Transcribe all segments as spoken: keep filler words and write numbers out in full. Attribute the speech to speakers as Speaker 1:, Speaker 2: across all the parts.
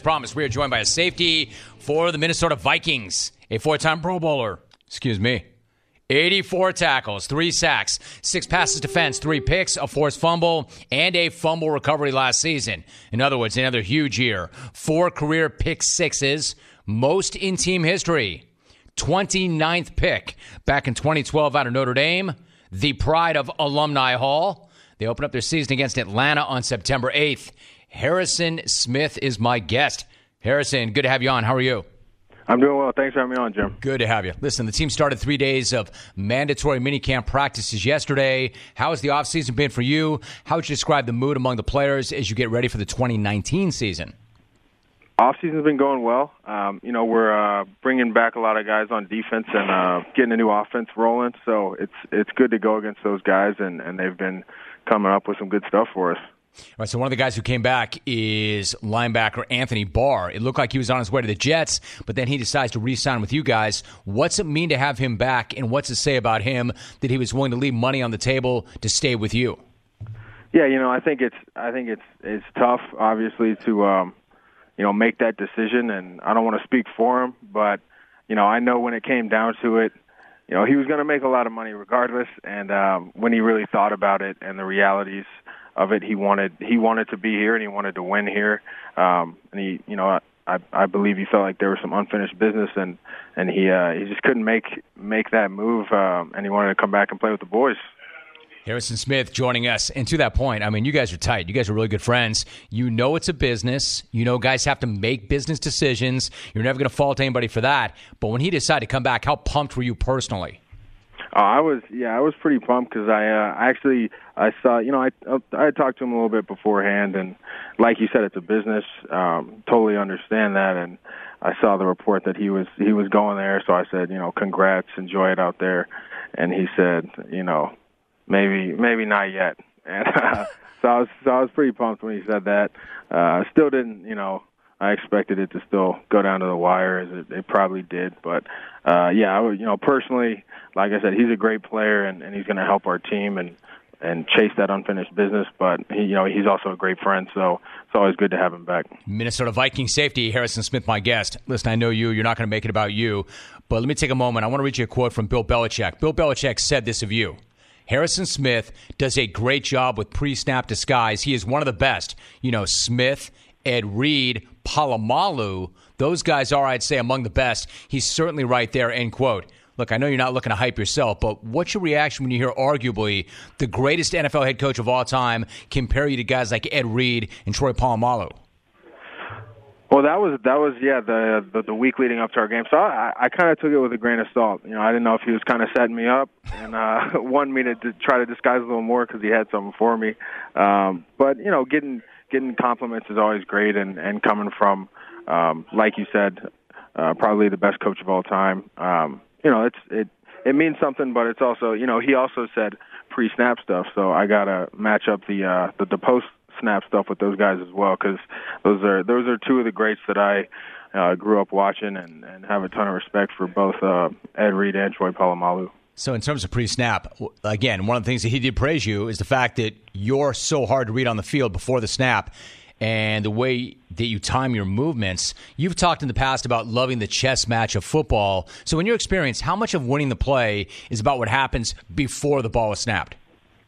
Speaker 1: promised, we are joined by a safety for the Minnesota Vikings, a four-time Pro Bowler. Excuse me. eighty-four tackles, three sacks, six passes defense, three picks, a forced fumble, and a fumble recovery last season. In other words, another huge year. Four career pick sixes, most in team history. twenty-ninth pick back in twenty twelve out of Notre Dame, the pride of Alumni Hall. They open up their season against Atlanta on September eighth. Harrison Smith is my guest. Harrison, good to have you on. How are you?
Speaker 2: I'm doing well. Thanks for having me on, Jim.
Speaker 1: Good to have you. Listen, the team started three days of mandatory minicamp practices yesterday. How has the offseason been for you? How would you describe the mood among the players as you get ready for the twenty nineteen season?
Speaker 2: Offseason's been going well. Um, you know, we're uh, bringing back a lot of guys on defense and uh, getting a new offense rolling. So it's it's good to go against those guys, and, and they've been coming up with some good stuff for us.
Speaker 1: All right, so one of the guys who came back is linebacker Anthony Barr. It looked like he was on his way to the Jets, but then he decides to re-sign with you guys. What's it mean to have him back, and what's it say about him that he was willing to leave money on the table to stay with you?
Speaker 2: Yeah, you know, I think it's I think it's it's tough, obviously, to um, you know make that decision, and I don't want to speak for him, but you know, I know when it came down to it, you know, he was going to make a lot of money regardless, and um, when he really thought about it and the realities of it, he wanted he wanted to be here and he wanted to win here, um, and he you know I I believe he felt like there was some unfinished business, and and he uh, he just couldn't make make that move, um, and he wanted to come back and play with the boys.
Speaker 1: Harrison Smith joining us. And to that point, I mean, you guys are tight. You guys are really good friends. You know it's a business. You know guys have to make business decisions. You're never going to fault anybody for that. But when he decided to come back, how pumped were you personally?
Speaker 2: Oh, I was, yeah, I was pretty pumped because I, uh, I actually, I saw, you know, I, I had talked to him a little bit beforehand, and like you said, it's a business. Um, totally understand that, and I saw the report that he was, he was going there, so I said, you know, congrats, enjoy it out there, and he said, you know, maybe, maybe not yet, and uh, so I was, so I was pretty pumped when he said that. Uh, still didn't, you know. I expected it to still go down to the wire, as it, it probably did. But, uh, yeah, I would, you know, personally, like I said, he's a great player, and, and he's going to help our team and, and chase that unfinished business. But, he, you know, he's also a great friend, so it's always good to have him back.
Speaker 1: Minnesota Viking safety, Harrison Smith, my guest. Listen, I know you. You're not going to make it about you. But let me take a moment. I want to read you a quote from Bill Belichick. Bill Belichick said this of you. Harrison Smith does a great job with pre-snap disguise. He is one of the best. You know, Smith, Ed Reed, Polamalu, those guys are, I'd say, among the best. He's certainly right there, end quote. Look, I know you're not looking to hype yourself, but what's your reaction when you hear arguably the greatest N F L head coach of all time compare you to guys like Ed Reed and Troy Polamalu?
Speaker 2: Well, that was, that was yeah, the the, the week leading up to our game. So I, I kind of took it with a grain of salt. You know, I didn't know if he was kind of setting me up and uh, wanted me to, to try to disguise a little more because he had something for me. Um, but, you know, getting – Getting compliments is always great, and, and coming from, um, like you said, uh, probably the best coach of all time. Um, you know, it's it it means something, but it's also, you know, he also said pre-snap stuff, so I gotta match up the uh, the, the post-snap stuff with those guys as well, because those are those are two of the greats that I uh, grew up watching, and, and have a ton of respect for both uh, Ed Reed and Troy Polamalu.
Speaker 1: So in terms of pre-snap, again, one of the things that he did praise you is the fact that you're so hard to read on the field before the snap and the way that you time your movements. You've talked in the past about loving the chess match of football. So in your experience, how much of winning the play is about what happens before the ball is snapped?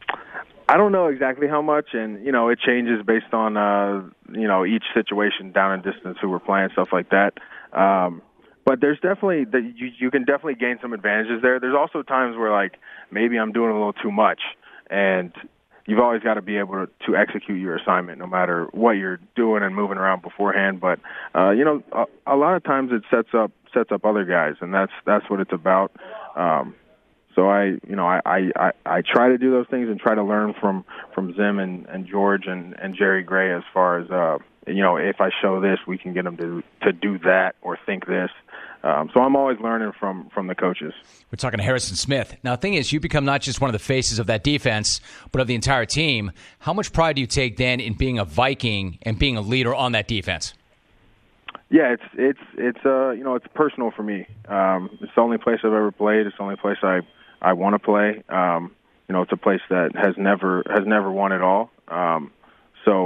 Speaker 2: I don't know exactly how much, and, you know, it changes based on, uh, you know, each situation, down and distance, who we're playing, stuff like that. Um But there's definitely that you you can definitely gain some advantages there. There's also times where, like, maybe I'm doing a little too much, and you've always got to be able to, to execute your assignment no matter what you're doing and moving around beforehand. But uh, you know, a, a lot of times it sets up sets up other guys, and that's that's what it's about. Um, so I you know I, I, I, I try to do those things and try to learn from from Zim and, and George and, and Jerry Gray as far as uh, you know, if I show this, we can get them to to do that or think this. Um, so I'm always learning from, from the coaches.
Speaker 1: We're talking to Harrison Smith. Now, the thing is, you become not just one of the faces of that defense, but of the entire team. How much pride do you take then in being a Viking and being a leader on that defense?
Speaker 2: Yeah, it's it's it's uh you know it's personal for me. Um, it's the only place I've ever played. It's the only place I I want to play. Um, you know, it's a place that has never has never won it all. Um, so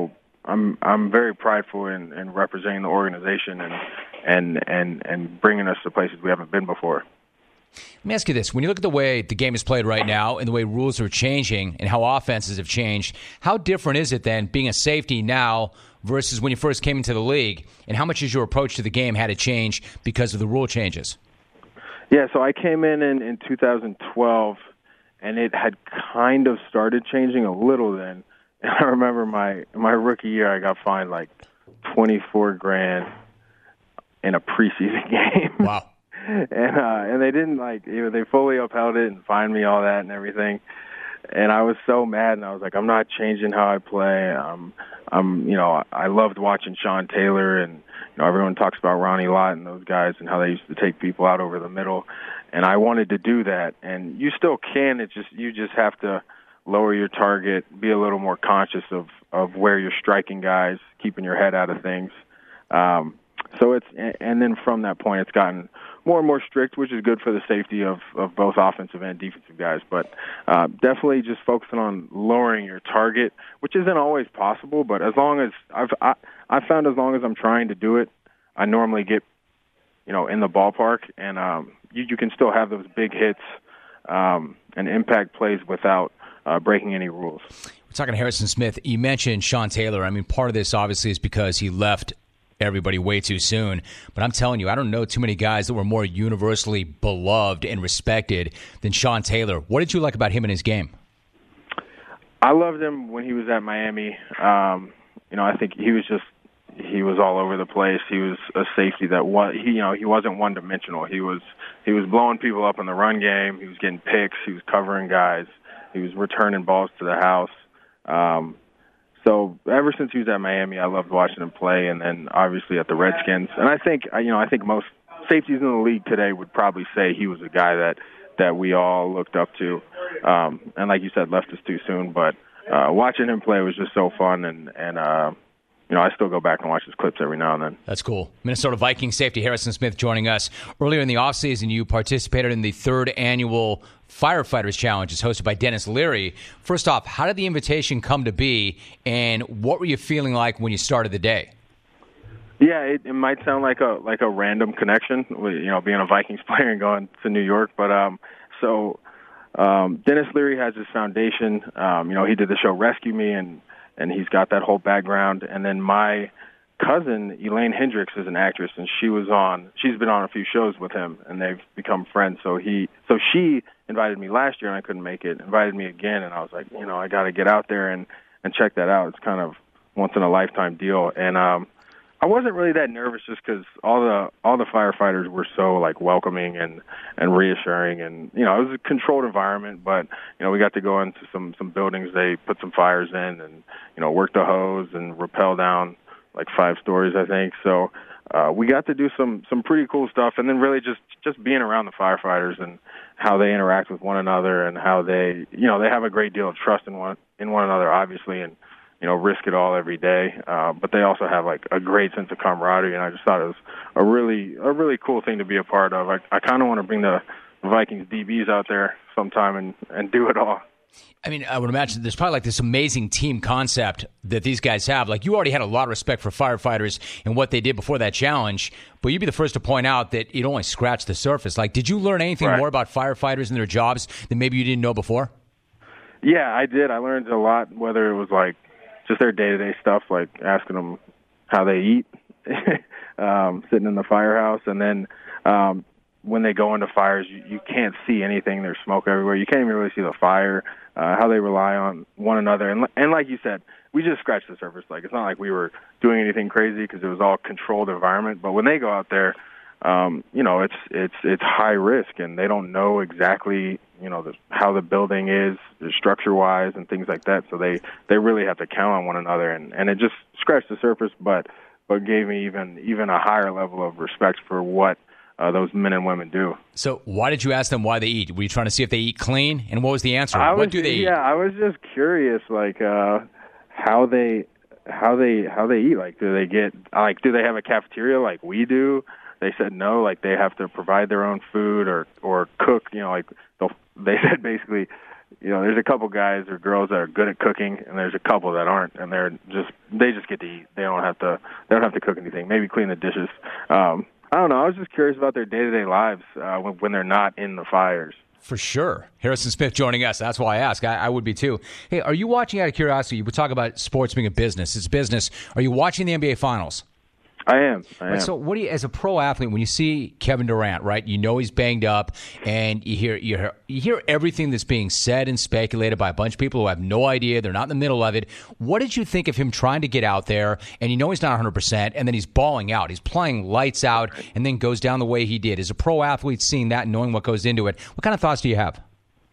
Speaker 2: I'm I'm very prideful in, in representing the organization and and and and bringing us to places we haven't been before.
Speaker 1: Let me ask you this. When you look at the way the game is played right now and the way rules are changing and how offenses have changed, how different is it then being a safety now versus when you first came into the league? And how much has your approach to the game had to change because of the rule changes?
Speaker 2: Yeah, so I came in in, in two thousand twelve, and it had kind of started changing a little then. And I remember my, my rookie year, I got fined like twenty-four grand in a preseason game.
Speaker 1: Wow.
Speaker 2: And uh, and they didn't like you know they fully upheld it and fined me all that and everything, and I was so mad and I was like, I'm not changing how I play. Um, I'm you know I loved watching Sean Taylor, and you know everyone talks about Ronnie Lott and those guys and how they used to take people out over the middle, and I wanted to do that. And you still can. It just you just have to lower your target, be a little more conscious of of where you're striking guys, keeping your head out of things. Um, so it's and then from that point, it's gotten more and more strict, which is good for the safety of, of both offensive and defensive guys. But uh, definitely just focusing on lowering your target, which isn't always possible. But as long as I've I, I've found as long as I'm trying to do it, I normally get you know in the ballpark, and um, you, you can still have those big hits um, and impact plays without uh, breaking any rules.
Speaker 1: We're talking to Harrison Smith. You mentioned Sean Taylor. I mean, part of this obviously is because he left everybody way too soon. But I'm telling you, I don't know too many guys that were more universally beloved and respected than Sean Taylor. What did you like about him in his game?
Speaker 2: I loved him when he was at Miami. Um, you know, I think he was just he was all over the place. He was a safety that was he you know he wasn't one dimensional. He was he was blowing people up in the run game. He was getting picks. He was covering guys. He was returning balls to the house. Um, So ever since he was at Miami, I loved watching him play, and then obviously at the Redskins. And I think you know I think most safeties in the league today would probably say he was a guy that that we all looked up to. Um, and like you said, left us too soon. But uh, watching him play was just so fun, and and uh, you know I still go back and watch his clips every now and then.
Speaker 1: That's cool. Minnesota Vikings safety Harrison Smith joining us. Earlier in the offseason, you participated in the third annual Firefighters Challenge is hosted by Dennis Leary. First off, how did the invitation come to be, and what were you feeling like when you started the day?
Speaker 2: Yeah, it, it might sound like a like a random connection, with, you know, being a Vikings player and going to New York. But um, so um, Dennis Leary has his foundation. Um, you know, he did the show Rescue Me, and and he's got that whole background. And then my cousin Elaine Hendricks is an actress, and she was on. She's been on a few shows with him, and they've become friends. So he, so she invited me last year, and I couldn't make it. Invited me again, and I was like, you know, I got to get out there and and check that out. It's kind of once in a lifetime deal, and um, I wasn't really that nervous just because all the all the firefighters were so like welcoming and and reassuring, and you know, it was a controlled environment, but you know, we got to go into some some buildings. They put some fires in, and you know, work the hose and rappel down like five stories, I think. So uh, we got to do some some pretty cool stuff, and then really just just being around the firefighters and how they interact with one another, and how they, you know, they have a great deal of trust in one in one another, obviously, and you know, risk it all every day. Uh, but they also have like a great sense of camaraderie, and I just thought it was a really a really cool thing to be a part of. I, I kind of want to bring the Vikings D Bs out there sometime and and do it all.
Speaker 1: I mean, I would imagine there's probably like this amazing team concept that these guys have. Like, you already had a lot of respect for firefighters and what they did before that challenge, but you'd be the first to point out that it only scratched the surface. Like, did you learn anything
Speaker 2: right.
Speaker 1: more about firefighters and their jobs that maybe you didn't know before?
Speaker 2: Yeah, I did. I learned a lot, whether it was like just their day-to-day stuff, like asking them how they eat, um, sitting in the firehouse, and then um, when they go into fires, you, you can't see anything. There's smoke everywhere. You can't even really see the fire. Uh, how they rely on one another, and and like you said, we just scratched the surface. Like, it's not like we were doing anything crazy because it was all controlled environment. But when they go out there, um, you know, it's it's it's high risk, and they don't know exactly, you know, the, how the building is structure wise and things like that. So they they really have to count on one another, and and it just scratched the surface, but but gave me even even a higher level of respect for what Uh, those men and women do.
Speaker 1: So why did you ask them why they eat? Were you trying to see if they eat clean? And what was the answer?
Speaker 2: I
Speaker 1: what
Speaker 2: was,
Speaker 1: do they eat?
Speaker 2: Yeah, I was just curious, like uh, how they how they how they eat. Like, do they get like do they have a cafeteria like we do? They said no, like they have to provide their own food or or cook. You know, like they'll, they said basically, you know, there's a couple guys or girls that are good at cooking, and there's a couple that aren't, and they're just they just get to eat. They don't have to they don't have to cook anything. Maybe clean the dishes. Um, I don't know. I was just curious about their day-to-day lives uh, when, when they're not in the fires.
Speaker 1: For sure. Harrison Smith joining us. That's why I ask. I, I would be too. Hey, are you watching, out of curiosity, we talk about sports being a business. It's business. Are you watching the N B A Finals?
Speaker 2: I am. I
Speaker 1: right,
Speaker 2: am.
Speaker 1: So, what do you, as a pro athlete, when you see Kevin Durant, right? You know he's banged up, and you hear you hear you hear everything that's being said and speculated by a bunch of people who have no idea. They're not in the middle of it. What did you think of him trying to get out there, and you know he's not one hundred percent, and then he's balling out, he's playing lights out, and then goes down the way he did? As a pro athlete, seeing that, and knowing what goes into it, what kind of thoughts do you have?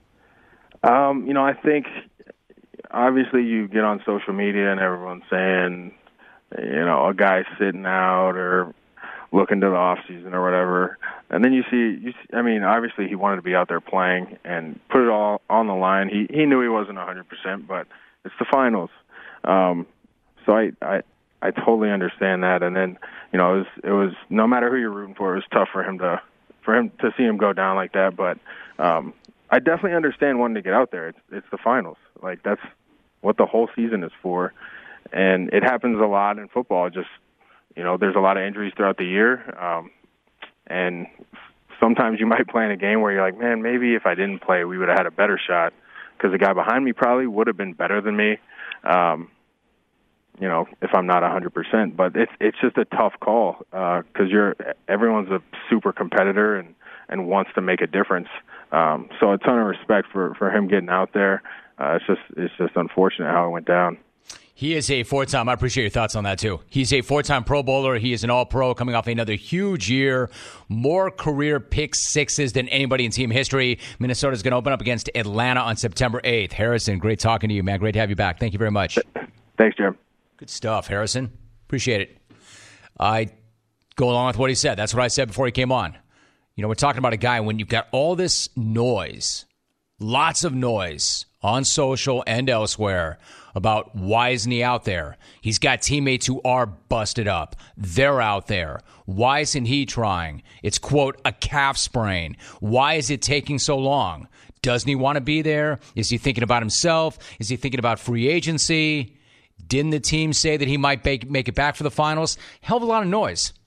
Speaker 2: Um, you know, I think obviously you get on social media and everyone's saying, you know, a guy sitting out or looking to the off season or whatever, and then you see, you see, I mean, obviously he wanted to be out there playing and put it all on the line. He he knew he wasn't one hundred percent, but it's the finals, um, so I, I I totally understand that. And then, you know, it was it was no matter who you're rooting for, it was tough for him to for him to see him go down like that. But um, I definitely understand wanting to get out there. It's it's the finals, like that's what the whole season is for. And it happens a lot in football. Just, you know, there's a lot of injuries throughout the year. Um, and sometimes you might play in a game where you're like, man, maybe if I didn't play, we would have had a better shot because the guy behind me probably would have been better than me, um, you know, if I'm not one hundred percent. But it's it's just a tough call because uh, you're everyone's a super competitor and, and wants to make a difference. Um, so a ton of respect for, for him getting out there. Uh, it's just it's just unfortunate how it went down.
Speaker 1: He is a four-time, I appreciate your thoughts on that too. He's a four-time Pro Bowler. He is an All-Pro coming off another huge year. More career pick sixes than anybody in team history. Minnesota's going to open up against Atlanta on September eighth. Harrison, great talking to you, man. Great to have you back. Thank you very much.
Speaker 2: Thanks, Jim.
Speaker 1: Good stuff, Harrison. Appreciate it. I go along with what he said. That's what I said before he came on. You know, we're talking about a guy when you've got all this noise, lots of noise on social and elsewhere about why isn't he out there? He's got teammates who are busted up. They're out there. Why isn't he trying? It's, quote, a calf sprain. Why is it taking so long? Doesn't he want to be there? Is he thinking about himself? Is he thinking about free agency? Didn't the team say that he might make, make it back for the finals? Hell of a lot of noise.